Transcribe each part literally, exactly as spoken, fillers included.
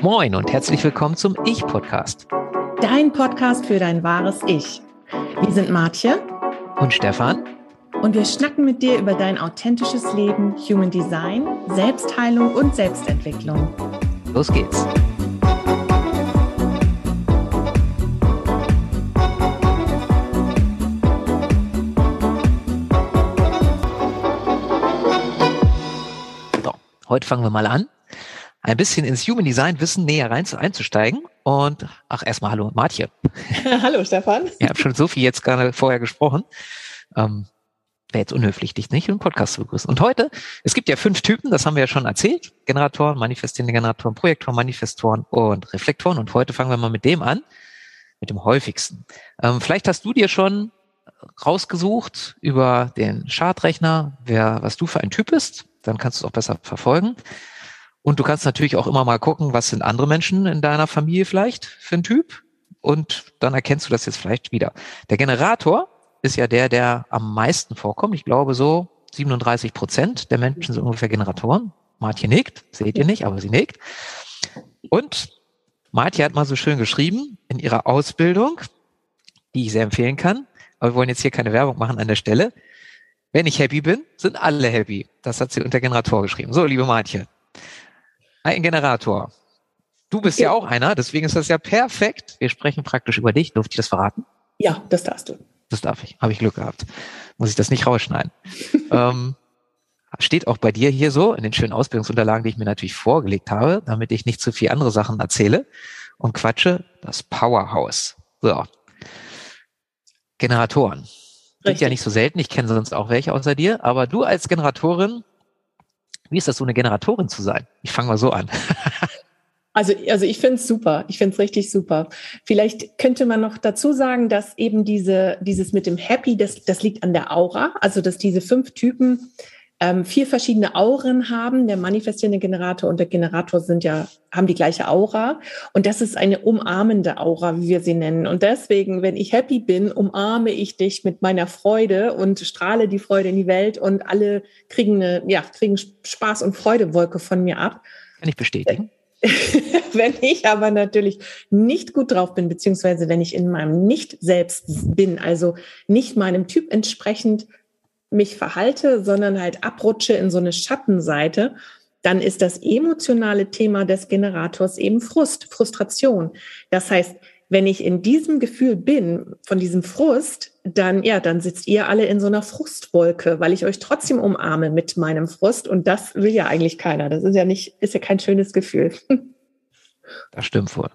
Moin und herzlich willkommen zum Ich-Podcast. Dein Podcast für dein wahres Ich. Wir sind Martje und Stefan und wir schnacken mit dir über dein authentisches Leben, Human Design, Selbstheilung und Selbstentwicklung. Los geht's. So, heute fangen wir mal an, ein bisschen ins Human Design Wissen näher rein einzusteigen. Und ach, erstmal hallo Martje. Hallo Stefan. Ich habe schon so viel jetzt gerade vorher gesprochen. Ähm, Wäre jetzt unhöflich, dich nicht im Podcast zu begrüßen. Und heute, es gibt ja fünf Typen, das haben wir ja schon erzählt. Generatoren, manifestierende Generatoren, Projektoren, Manifestoren und Reflektoren. Und heute fangen wir mal mit dem an, mit dem häufigsten. Ähm, vielleicht hast du dir schon rausgesucht über den Chartrechner, wer, was du für ein Typ bist. Dann kannst du es auch besser verfolgen. Und du kannst natürlich auch immer mal gucken, was sind andere Menschen in deiner Familie vielleicht für ein Typ. Und dann erkennst du das jetzt vielleicht wieder. Der Generator ist ja der, der am meisten vorkommt. Ich glaube so siebenunddreißig Prozent der Menschen sind ungefähr Generatoren. Martje nickt, seht ihr nicht, aber sie nickt. Und Martje hat mal so schön geschrieben in ihrer Ausbildung, die ich sehr empfehlen kann. Aber wir wollen jetzt hier keine Werbung machen an der Stelle. Wenn ich happy bin, sind alle happy. Das hat sie unter Generator geschrieben. So, liebe Martje. Ein Generator. Du bist ja auch einer, deswegen ist das ja perfekt. Wir sprechen praktisch über dich. Durfte ich das verraten? Ja, das darfst du. Das darf ich. Habe ich Glück gehabt. Muss ich das nicht rausschneiden. ähm, steht auch bei dir hier so in den schönen Ausbildungsunterlagen, die ich mir natürlich vorgelegt habe, damit ich nicht zu viel andere Sachen erzähle und quatsche. Das Powerhouse. So. Generatoren. Sind ja nicht so selten. Ich kenne sonst auch welche außer dir. Aber du als Generatorin, wie ist das, so eine Generatorin zu sein? Ich fange mal so an. Also, also ich finde es super. Ich finde es richtig super. Vielleicht könnte man noch dazu sagen, dass eben diese, dieses mit dem Happy, das, das liegt an der Aura. Also, dass diese fünf Typen ähm, vier verschiedene Auren haben. Der manifestierende Generator und der Generator sind ja, haben die gleiche Aura. Und das ist eine umarmende Aura, wie wir sie nennen. Und deswegen, wenn ich happy bin, umarme ich dich mit meiner Freude und strahle die Freude in die Welt und alle kriegen eine, ja, kriegen Spaß und Freudewolke von mir ab. Kann ich bestätigen. Wenn ich aber natürlich nicht gut drauf bin, beziehungsweise wenn ich in meinem Nicht-Selbst bin, also nicht meinem Typ entsprechend mich verhalte, sondern halt abrutsche in so eine Schattenseite, dann ist das emotionale Thema des Generators eben Frust, Frustration. Das heißt, wenn ich in diesem Gefühl bin, von diesem Frust, dann, ja, dann sitzt ihr alle in so einer Frustwolke, weil ich euch trotzdem umarme mit meinem Frust. Und das will ja eigentlich keiner. Das ist ja nicht, ist ja kein schönes Gefühl. Das stimmt wohl.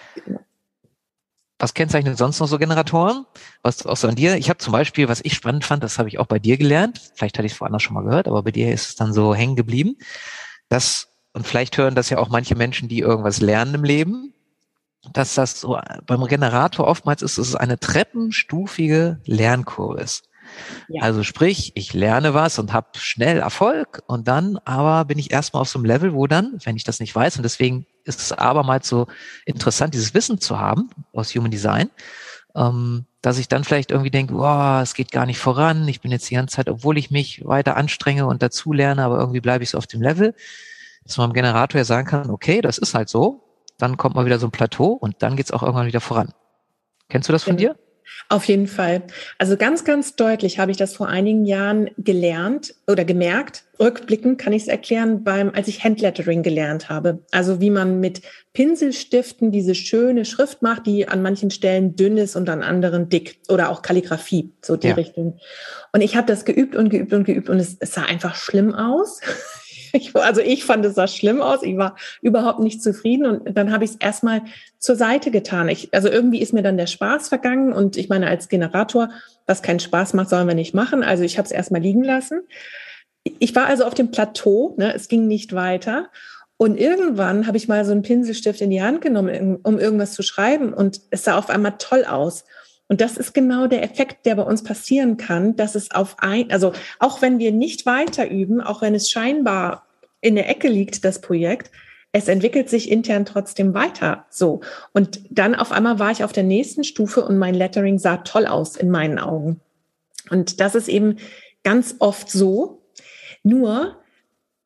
Was kennzeichnet sonst noch so Generatoren? Was auch so an dir? Ich habe zum Beispiel, was ich spannend fand, das habe ich auch bei dir gelernt. Vielleicht hatte ich es woanders schon mal gehört, aber bei dir ist es dann so hängen geblieben. Das, und vielleicht hören das ja auch manche Menschen, die irgendwas lernen im Leben, dass das so beim Generator oftmals ist, dass es eine treppenstufige Lernkurve ist. Ja. Also sprich, ich lerne was und habe schnell Erfolg und dann aber bin ich erstmal auf so einem Level, wo dann, wenn ich das nicht weiß, und deswegen ist es abermals so interessant, dieses Wissen zu haben aus Human Design, ähm, dass ich dann vielleicht irgendwie denke, wow, es geht gar nicht voran, ich bin jetzt die ganze Zeit, obwohl ich mich weiter anstrenge und dazu lerne, aber irgendwie bleibe ich so auf dem Level, dass man dem Generator ja sagen kann, okay, das ist halt so, dann kommt mal wieder so ein Plateau und dann geht's auch irgendwann wieder voran. Kennst du das von dir? Auf jeden Fall. Also ganz, ganz deutlich habe ich das vor einigen Jahren gelernt oder gemerkt. Rückblickend kann ich es erklären, beim, als ich Handlettering gelernt habe. Also wie man mit Pinselstiften diese schöne Schrift macht, die an manchen Stellen dünn ist und an anderen dick. Oder auch Kalligrafie, so die ja. Richtung. Und ich habe das geübt und geübt und geübt und es, es sah einfach schlimm aus. Ich, also ich fand, es sah schlimm aus. Ich war überhaupt nicht zufrieden. Und dann habe ich es erstmal zur Seite getan. Ich, also irgendwie ist mir dann der Spaß vergangen. Und ich meine, als Generator, was keinen Spaß macht, sollen wir nicht machen. Also ich habe es erstmal liegen lassen. Ich war also auf dem Plateau, ne, es ging nicht weiter. Und irgendwann habe ich mal so einen Pinselstift in die Hand genommen, um irgendwas zu schreiben. Und es sah auf einmal toll aus. Und das ist genau der Effekt, der bei uns passieren kann, dass es auf ein, also auch wenn wir nicht weiter üben, auch wenn es scheinbar in der Ecke liegt, das Projekt, es entwickelt sich intern trotzdem weiter. So. Und dann auf einmal war ich auf der nächsten Stufe und mein Lettering sah toll aus in meinen Augen. Und das ist eben ganz oft so. Nur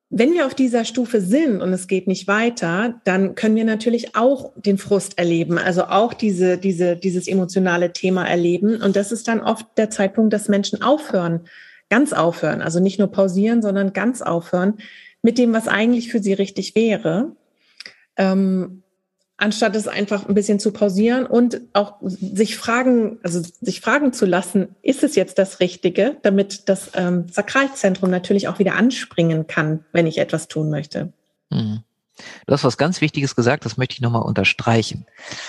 wenn wir auf dieser Stufe sind und es geht nicht weiter, dann können wir natürlich auch den Frust erleben, also auch diese, diese, dieses emotionale Thema erleben. Und das ist dann oft der Zeitpunkt, dass Menschen aufhören, ganz aufhören, also nicht nur pausieren, sondern ganz aufhören mit dem, was eigentlich für sie richtig wäre. Ähm, anstatt es einfach ein bisschen zu pausieren und auch sich fragen, also sich fragen zu lassen, ist es jetzt das Richtige, damit das ähm, Sakralzentrum natürlich auch wieder anspringen kann, wenn ich etwas tun möchte. Mhm. Du hast was ganz Wichtiges gesagt, das möchte ich nochmal unterstreichen.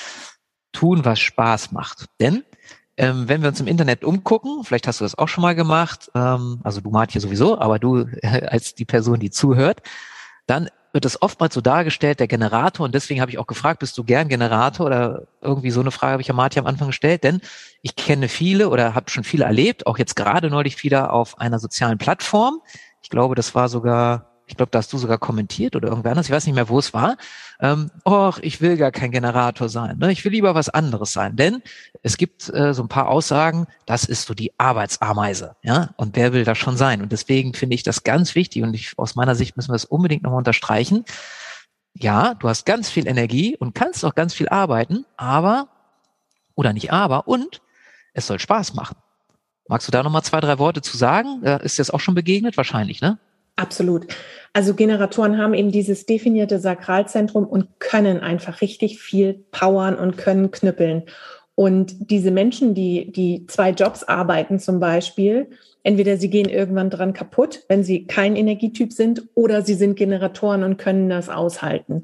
Tun, was Spaß macht. Denn ähm, wenn wir uns im Internet umgucken, vielleicht hast du das auch schon mal gemacht, ähm, also du Martje sowieso, aber du äh, als die Person, die zuhört, dann wird es oftmals so dargestellt, der Generator, und deswegen habe ich auch gefragt, bist du gern Generator, oder irgendwie so eine Frage habe ich ja Martje am Anfang gestellt, denn ich kenne viele oder habe schon viele erlebt, auch jetzt gerade neulich wieder auf einer sozialen Plattform. Ich glaube, das war sogar, ich glaube, da hast du sogar kommentiert oder irgendwer anders, ich weiß nicht mehr, wo es war. Ähm, och, ich will gar kein Generator sein, ne? Ich will lieber was anderes sein, denn es gibt äh, so ein paar Aussagen, das ist so die Arbeitsameise, ja, und wer will das schon sein? Und deswegen finde ich das ganz wichtig, und ich, aus meiner Sicht müssen wir das unbedingt nochmal unterstreichen. Ja, du hast ganz viel Energie und kannst auch ganz viel arbeiten, aber, oder nicht aber, und es soll Spaß machen. Magst du da nochmal zwei, drei Worte zu sagen? Äh, ist dir das auch schon begegnet? Wahrscheinlich, ne? Absolut. Also Generatoren haben eben dieses definierte Sakralzentrum und können einfach richtig viel powern und können knüppeln. Und diese Menschen, die, die zwei Jobs arbeiten zum Beispiel, entweder sie gehen irgendwann dran kaputt, wenn sie kein Energietyp sind, oder sie sind Generatoren und können das aushalten.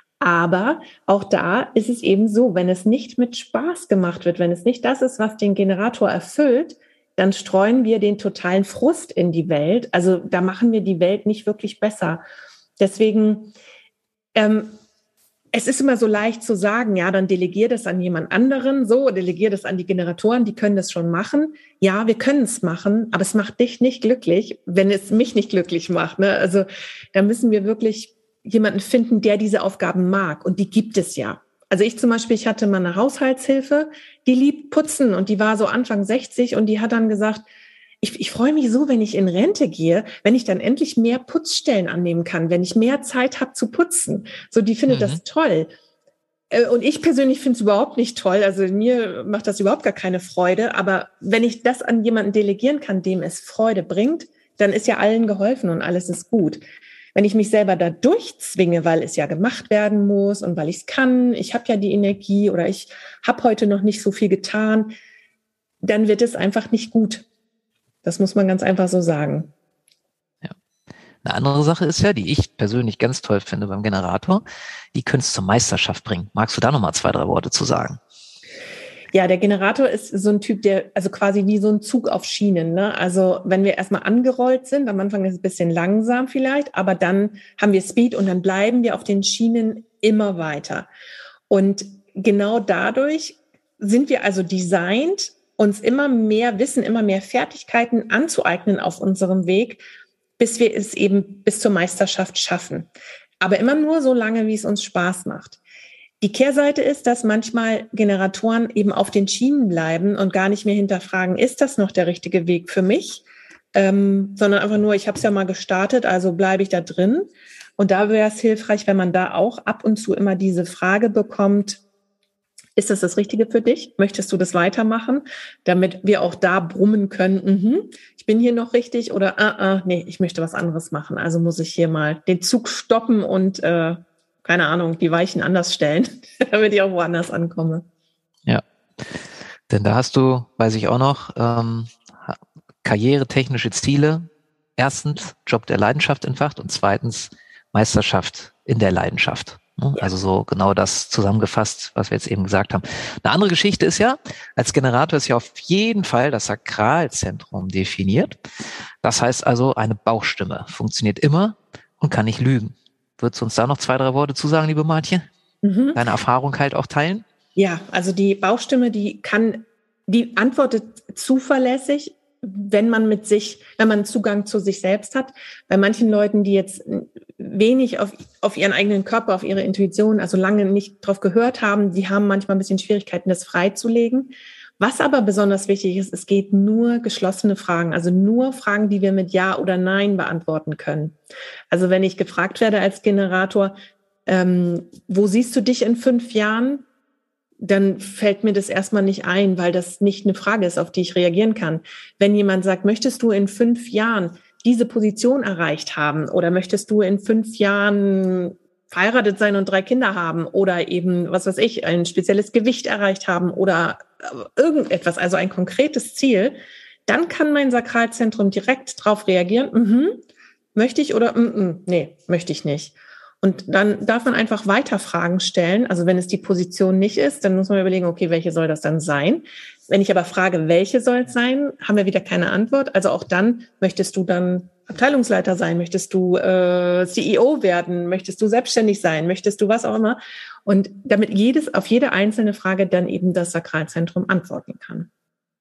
Aber auch da ist es eben so, wenn es nicht mit Spaß gemacht wird, wenn es nicht das ist, was den Generator erfüllt, dann streuen wir den totalen Frust in die Welt. Also da machen wir die Welt nicht wirklich besser. Deswegen, ähm, es ist immer so leicht zu sagen, ja, dann delegier das an jemand anderen, so, delegier das an die Generatoren, die können das schon machen. Ja, wir können es machen, aber es macht dich nicht glücklich, wenn es mich nicht glücklich macht, ne? Also da müssen wir wirklich jemanden finden, der diese Aufgaben mag, und die gibt es ja. Also ich zum Beispiel, ich hatte mal eine Haushaltshilfe, die liebt Putzen, und die war so Anfang sechzig, und die hat dann gesagt, ich, ich freue mich so, wenn ich in Rente gehe, wenn ich dann endlich mehr Putzstellen annehmen kann, wenn ich mehr Zeit habe zu putzen. So, die findet mhm. das toll. Und ich persönlich finde es überhaupt nicht toll. Also mir macht das überhaupt gar keine Freude. Aber wenn ich das an jemanden delegieren kann, dem es Freude bringt, dann ist ja allen geholfen und alles ist gut. Wenn ich mich selber da durchzwinge, weil es ja gemacht werden muss und weil ich es kann, ich habe ja die Energie oder ich habe heute noch nicht so viel getan, dann wird es einfach nicht gut. Das muss man ganz einfach so sagen. Ja. Eine andere Sache ist ja, die ich persönlich ganz toll finde beim Generator, die können es zur Meisterschaft bringen. Magst du da nochmal zwei, drei Worte zu sagen? Ja, der Generator ist so ein Typ, der, also quasi wie so ein Zug auf Schienen, ne? Also wenn wir erstmal angerollt sind, am Anfang ist es ein bisschen langsam vielleicht, aber dann haben wir Speed und dann bleiben wir auf den Schienen immer weiter. Und genau dadurch sind wir also designt, uns immer mehr Wissen, immer mehr Fertigkeiten anzueignen auf unserem Weg, bis wir es eben bis zur Meisterschaft schaffen. Aber immer nur so lange, wie es uns Spaß macht. Die Kehrseite ist, dass manchmal Generatoren eben auf den Schienen bleiben und gar nicht mehr hinterfragen, ist das noch der richtige Weg für mich? Ähm, sondern einfach nur, ich habe es ja mal gestartet, also bleibe ich da drin. Und da wäre es hilfreich, wenn man da auch ab und zu immer diese Frage bekommt, ist das das Richtige für dich? Möchtest du das weitermachen? Damit wir auch da brummen können, mhm, ich bin hier noch richtig, oder ah, ah, nee, ich möchte was anderes machen. Also muss ich hier mal den Zug stoppen und äh, keine Ahnung, die Weichen anders stellen, damit ich auch woanders ankomme. Ja, denn da hast du, weiß ich auch noch, ähm, karrieretechnische Ziele. Erstens Job der Leidenschaft entfacht und zweitens Meisterschaft in der Leidenschaft. Ja. Also so genau das zusammengefasst, was wir jetzt eben gesagt haben. Eine andere Geschichte ist ja, als Generator ist ja auf jeden Fall das Sakralzentrum definiert. Das heißt also, eine Bauchstimme funktioniert immer und kann nicht lügen. Würdest du uns da noch zwei, drei Worte zu sagen, liebe Martje? Mhm. Deine Erfahrung halt auch teilen? Ja, also die Bauchstimme, die kann, die antwortet zuverlässig, wenn man mit sich, wenn man Zugang zu sich selbst hat. Bei manchen Leuten, die jetzt wenig auf, auf ihren eigenen Körper, auf ihre Intuition, also lange nicht drauf gehört haben, die haben manchmal ein bisschen Schwierigkeiten, das freizulegen. Was aber besonders wichtig ist, es geht nur geschlossene Fragen, also nur Fragen, die wir mit Ja oder Nein beantworten können. Also wenn ich gefragt werde als Generator, ähm, wo siehst du dich in fünf Jahren? Dann fällt mir das erstmal nicht ein, weil das nicht eine Frage ist, auf die ich reagieren kann. Wenn jemand sagt, möchtest du in fünf Jahren diese Position erreicht haben oder möchtest du in fünf Jahren verheiratet sein und drei Kinder haben oder eben, was weiß ich, ein spezielles Gewicht erreicht haben oder irgendetwas, also ein konkretes Ziel, dann kann mein Sakralzentrum direkt darauf reagieren, mhm, möchte ich oder mhm, nee, möchte ich nicht. Und dann darf man einfach weiter Fragen stellen. Also wenn es die Position nicht ist, dann muss man überlegen, okay, welche soll das dann sein? Wenn ich aber frage, welche soll es sein, haben wir wieder keine Antwort. Also auch dann, möchtest du dann Abteilungsleiter sein? Möchtest du äh, C E O werden? Möchtest du selbstständig sein? Möchtest du was auch immer? Und damit jedes auf jede einzelne Frage dann eben das Sakralzentrum antworten kann.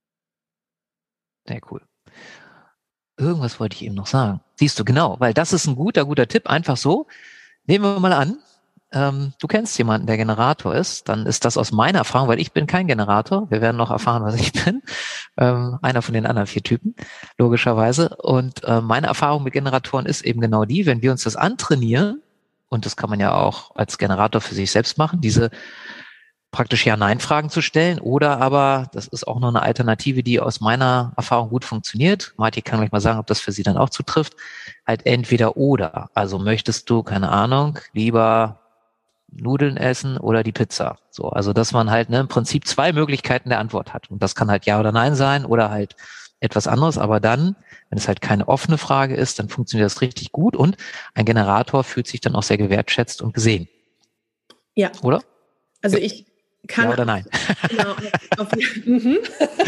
Sehr cool. Irgendwas wollte ich eben noch sagen. Siehst du, genau, weil das ist ein guter, guter Tipp. Einfach so. Nehmen wir mal an, ähm, du kennst jemanden, der Generator ist, dann ist das aus meiner Erfahrung, weil ich bin kein Generator, wir werden noch erfahren, was ich bin, ähm, einer von den anderen vier Typen, logischerweise. Und äh, meine Erfahrung mit Generatoren ist eben genau die, wenn wir uns das antrainieren, und das kann man ja auch als Generator für sich selbst machen, diese praktisch Ja-Nein-Fragen zu stellen, oder aber, das ist auch noch eine Alternative, die aus meiner Erfahrung gut funktioniert. Martin kann gleich mal sagen, ob das für sie dann auch zutrifft. Halt entweder oder. Also möchtest du, keine Ahnung, lieber Nudeln essen oder die Pizza? So, also dass man halt ne, im Prinzip zwei Möglichkeiten der Antwort hat. Und das kann halt Ja oder Nein sein oder halt etwas anderes. Aber dann, wenn es halt keine offene Frage ist, dann funktioniert das richtig gut und ein Generator fühlt sich dann auch sehr gewertschätzt und gesehen. Ja. Oder? Also ich kann ja oder nein? Genau, auf, auf, mhm.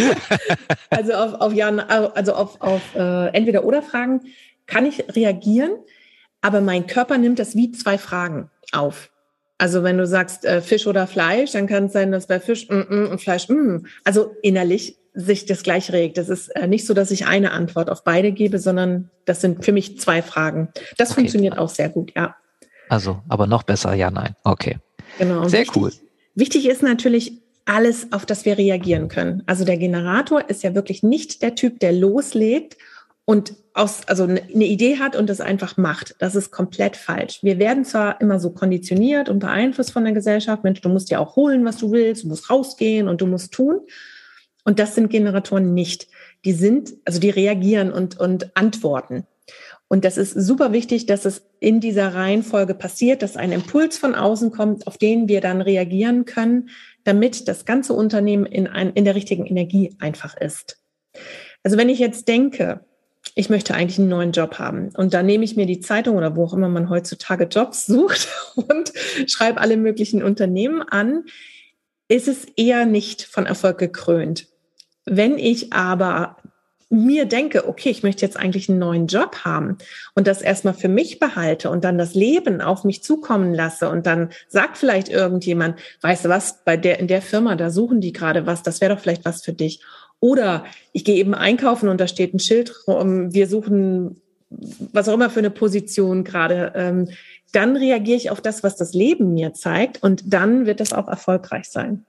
also auf, auf ja, also auf, auf äh, entweder oder Fragen kann ich reagieren, aber mein Körper nimmt das wie zwei Fragen auf. Also wenn du sagst äh, Fisch oder Fleisch, dann kann es sein, dass bei Fisch mm, mm, und Fleisch mm, also innerlich sich das gleich regt. Das ist äh, nicht so, dass ich eine Antwort auf beide gebe, sondern das sind für mich zwei Fragen. Das okay. Funktioniert auch sehr gut, ja. Also, aber noch besser ja, nein. Okay. Genau. Sehr wichtig, cool. Wichtig ist natürlich alles, auf das wir reagieren können. Also der Generator ist ja wirklich nicht der Typ, der loslegt und aus, also eine Idee hat und das einfach macht. Das ist komplett falsch. Wir werden zwar immer so konditioniert und beeinflusst von der Gesellschaft. Mensch, du musst ja auch holen, was du willst. Du musst rausgehen und du musst tun. Und das sind Generatoren nicht. Die sind, also die reagieren und, und antworten. Und das ist super wichtig, dass es in dieser Reihenfolge passiert, dass ein Impuls von außen kommt, auf den wir dann reagieren können, damit das ganze Unternehmen in, ein, in der richtigen Energie einfach ist. Also wenn ich jetzt denke, ich möchte eigentlich einen neuen Job haben und dann nehme ich mir die Zeitung oder wo auch immer man heutzutage Jobs sucht und schreibe alle möglichen Unternehmen an, ist es eher nicht von Erfolg gekrönt. Wenn ich aber mir denke, okay, ich möchte jetzt eigentlich einen neuen Job haben und das erstmal für mich behalte und dann das Leben auf mich zukommen lasse und dann sagt vielleicht irgendjemand, weißt du was, bei der, in der Firma, da suchen die gerade was, das wäre doch vielleicht was für dich. Oder ich gehe eben einkaufen und da steht ein Schild, wir suchen was auch immer für eine Position gerade. Dann reagiere ich auf das, was das Leben mir zeigt und dann wird das auch erfolgreich sein.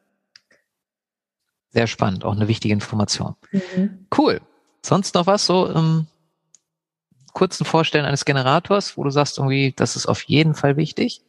Sehr spannend, auch eine wichtige Information. Mhm. Cool. Sonst noch was so im kurzen Vorstellen eines Generators, wo du sagst irgendwie, das ist auf jeden Fall wichtig?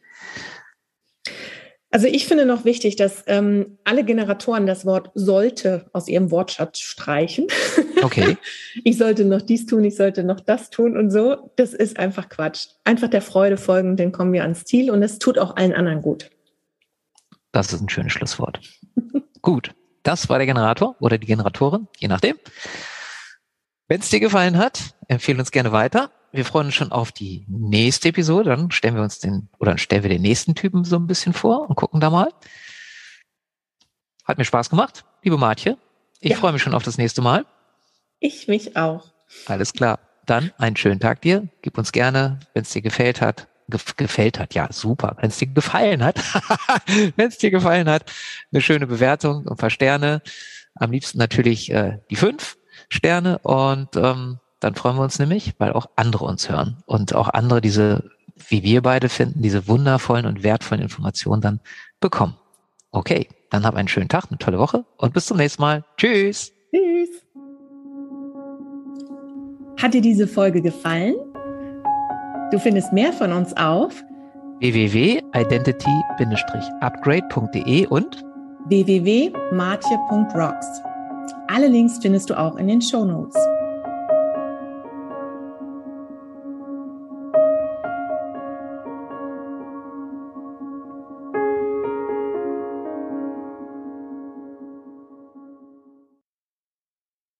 Also ich finde noch wichtig, dass ähm, alle Generatoren das Wort sollte aus ihrem Wortschatz streichen. Okay. Ich sollte noch dies tun, ich sollte noch das tun und so. Das ist einfach Quatsch. Einfach der Freude folgen, dann kommen wir ans Ziel und es tut auch allen anderen gut. Das ist ein schönes Schlusswort. Gut, das war der Generator oder die Generatorin, je nachdem. Wenn es dir gefallen hat, empfehle uns gerne weiter. Wir freuen uns schon auf die nächste Episode. Dann stellen wir uns den, oder dann stellen wir den nächsten Typen so ein bisschen vor und gucken da mal. Hat mir Spaß gemacht, liebe Martje. Ich ja. freue mich schon auf das nächste Mal. Ich mich auch. Alles klar. Dann einen schönen Tag dir. Gib uns gerne, wenn es dir gefällt hat, gef- gefällt hat, ja super. Wenn es dir gefallen hat, wenn es dir gefallen hat, eine schöne Bewertung, ein paar Sterne. Am liebsten natürlich äh, die fünf Sterne und ähm, dann freuen wir uns nämlich, weil auch andere uns hören und auch andere diese, wie wir beide finden, diese wundervollen und wertvollen Informationen dann bekommen. Okay, dann hab einen schönen Tag, eine tolle Woche und bis zum nächsten Mal. Tschüss. Tschüss. Hat dir diese Folge gefallen? Du findest mehr von uns auf w w w punkt identity Bindestrich upgrade punkt d e und w w w punkt martje punkt rocks. Alle Links findest du auch in den Shownotes.